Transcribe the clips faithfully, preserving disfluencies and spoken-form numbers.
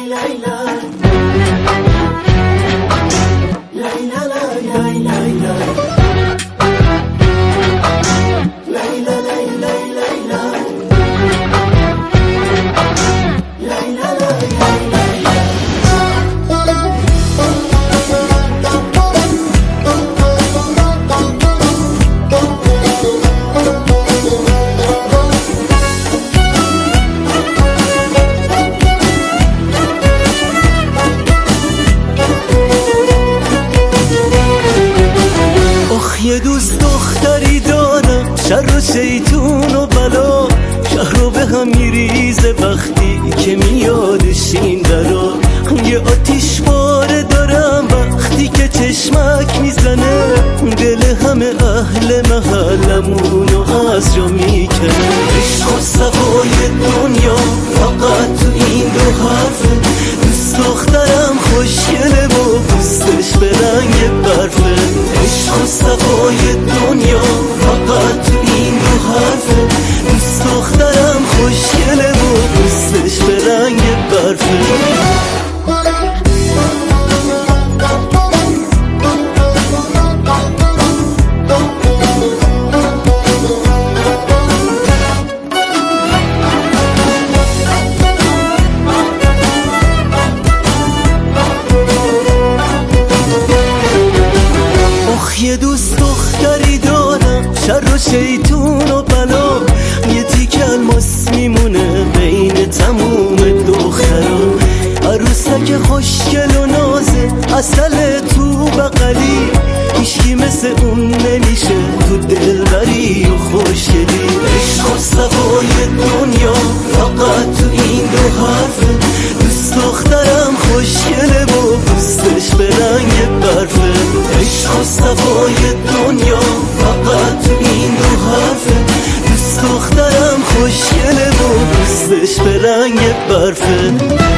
یه دوست دختری دارم، شر و شیطون و بلا شهر رو به هم میریزه وقتی که میادش این درا. یه آتیش باره دارم وقتی که چشمک میزنه، دل همه اهل محلمونو از جا میکنه. عشق و صفای دنیا فقط تو این دو حرفه، دوست دخترم خوشگله و پوستش به رنگ برفه. عشق و صفای دنیا فقط تو این دو حرفه، دوست دخترم خوشگله و پوستش به رنگ برفه. یه دوست دختری دارم، شر و شیطون و بلا یه تیک الماس میمونه بین تموم دخترا. عروسک خوشگل و نازه عسل تو بغلی، هیچکی مثل اون نمیشه تو دلبری و خوشگلی. عشق و صفای دنیا فقط تو این دو حرفه، دوست دخترم خوشگله و پوستش به رنگ برفه. عشق و صفای دنیا فقط تو این دو حرفه، دوست دخترم خوشگله و پوستش به رنگ برفه.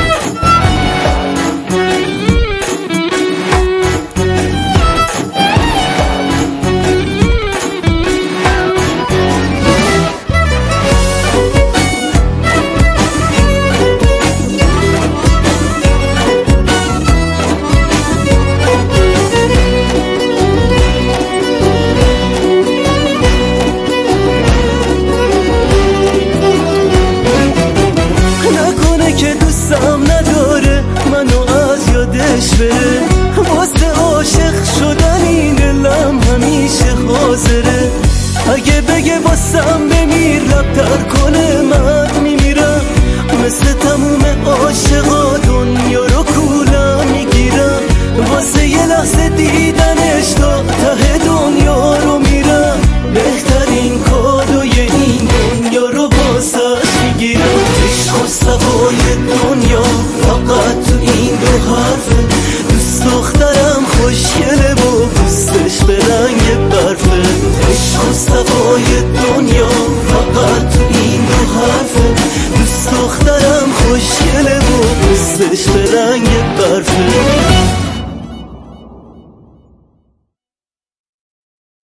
نداره منو از یادش بره، واسه عاشق شدن این دلم همیشه حاضره. اگه بگه واسم بمیر لب تر کنه من میمیرم، مثل تموم عاشقا دنیا رو کولم میگیرم. واسه یه لحظه دیدنش تا ته دنیا رو میرم، بهترین کادوی این دنیا رو واسش میگیرم. عشق و صفای دنیا فقط تو این دو حرفه، دوست دخترم خوشگله و پوستش به رنگ برفه. عشق و صفای دنیا فقط تو این دو حرفه، دوست دخترم خوشگله و پوستش به رنگ